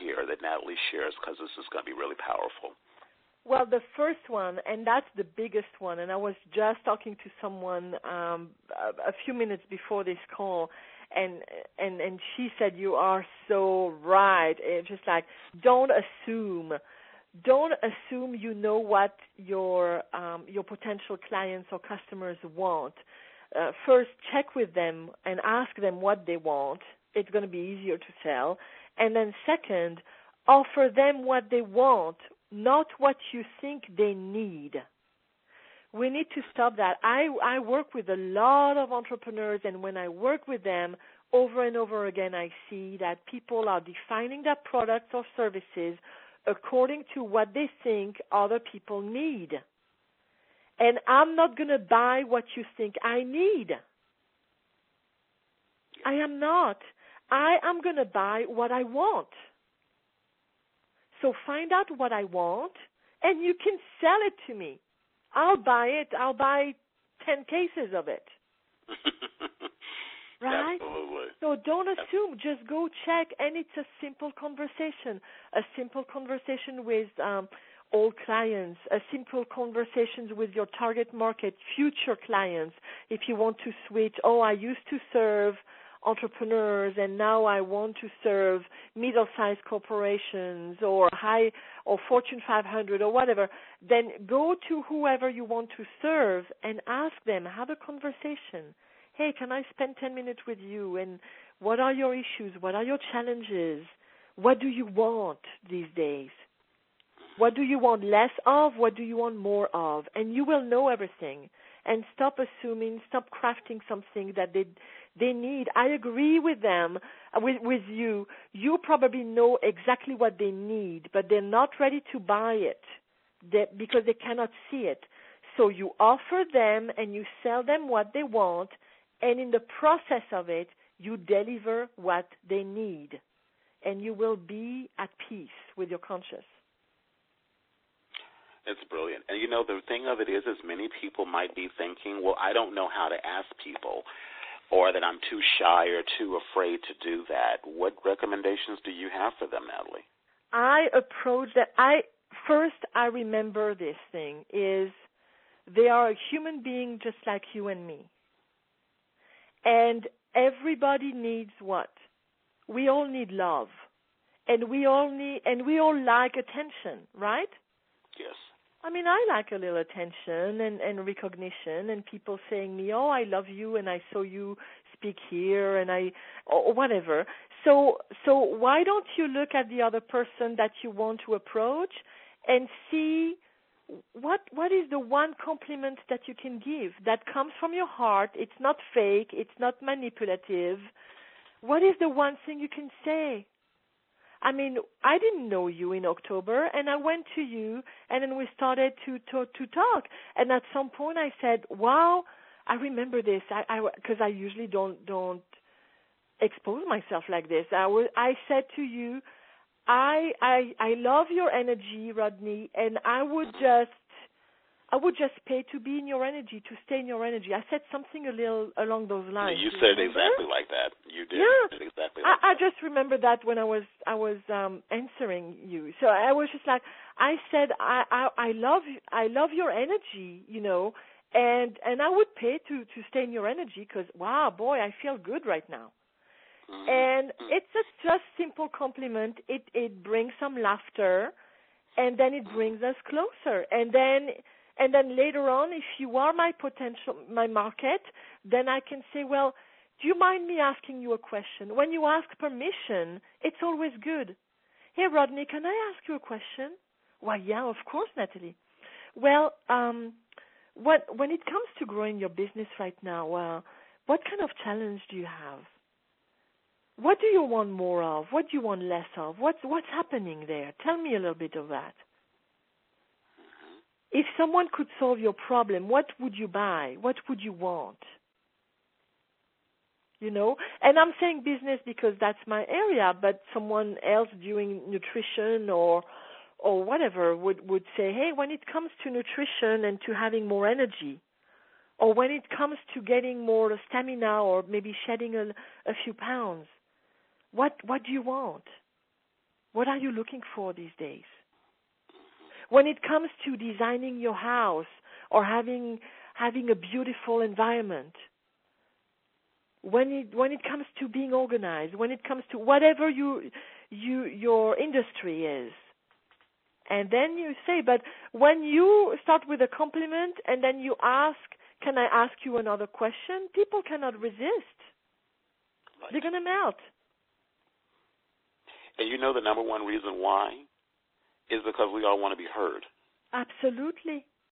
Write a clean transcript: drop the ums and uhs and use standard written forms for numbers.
here that Natalie shares, because this is going to be really powerful? Well, the first one, and that's the biggest one, and I was just talking to someone a few minutes before this call, and she said, you are so right. It's just like, don't assume you know what your potential clients or customers want. First, check with them and ask them what they want. It's going to be easier to sell. And then second, offer them what they want, not what you think they need. We need to stop that. I work with a lot of entrepreneurs, and when I work with them over and over again, I see that people are defining their products or services according to what they think other people need. And I'm not going to buy what you think I need. I am not. I am going to buy what I want. So find out what I want, and you can sell it to me. I'll buy it. I'll buy 10 cases of it. Right? Absolutely. So don't assume. Just go check, and it's a simple conversation. A simple conversation with old clients, a simple conversations with your target market, future clients. If you want to switch, I used to serve entrepreneurs, and now I want to serve middle-sized corporations or Fortune 500 or whatever, then go to whoever you want to serve and ask them, have a conversation. Hey, can I spend 10 minutes with you? And what are your issues? What are your challenges? What do you want these days? What do you want less of? What do you want more of? And you will know everything. And stop assuming, stop crafting something that they need. I agree with them, with you. You probably know exactly what they need, but they're not ready to buy it because they cannot see it. So you offer them and you sell them what they want, and in the process of it, you deliver what they need, and you will be at peace with your conscience. It's brilliant. And, the thing of it is many people might be thinking, well, I don't know how to ask people, or that I'm too shy or too afraid to do that. What recommendations do you have for them, Natalie? I approach that. I remember this thing is they are a human being just like you and me. And everybody needs what? We all need love. And we all like attention, right? Yes. I mean, I like a little attention and recognition and people saying me, I love you and I saw you speak here or whatever. So why don't you look at the other person that you want to approach and see what is the one compliment that you can give that comes from your heart? It's not fake. It's not manipulative. What is the one thing you can say? I mean, I didn't know you in October, and I went to you, and then we started to talk. And at some point, I said, "Wow, I remember this." Because I usually don't expose myself like this. I said to you, "I love your energy, Rodney, and I would just pay to be in your energy, to stay in your energy." I said something a little along those lines. You said it exactly like that. You did. Yeah. You said exactly like that. I just remember that when I was answering you. So I was just like, I said, I love your energy, and I would pay to stay in your energy because, wow, boy, I feel good right now. Mm-hmm. And it's just simple compliment. It brings some laughter, and then it brings us closer. And then later on, if you are my market, then I can say, well, do you mind me asking you a question? When you ask permission, it's always good. Hey, Rodney, can I ask you a question? Why, yeah, of course, Natalie. Well, when it comes to growing your business right now, what kind of challenge do you have? What do you want more of? What do you want less of? What's happening there? Tell me a little bit of that. If someone could solve your problem, what would you buy? What would you want? And I'm saying business because that's my area, but someone else doing nutrition or whatever would say, hey, when it comes to nutrition and to having more energy, or when it comes to getting more stamina or maybe shedding a few pounds, what do you want? What are you looking for these days? When it comes to designing your house or having a beautiful environment, when it comes to being organized, when it comes to whatever your industry is, and then you say, but when you start with a compliment and then you ask, can I ask you another question? People cannot resist. Right. They're going to melt. And you know the number one reason why is because we all want to be heard. Absolutely.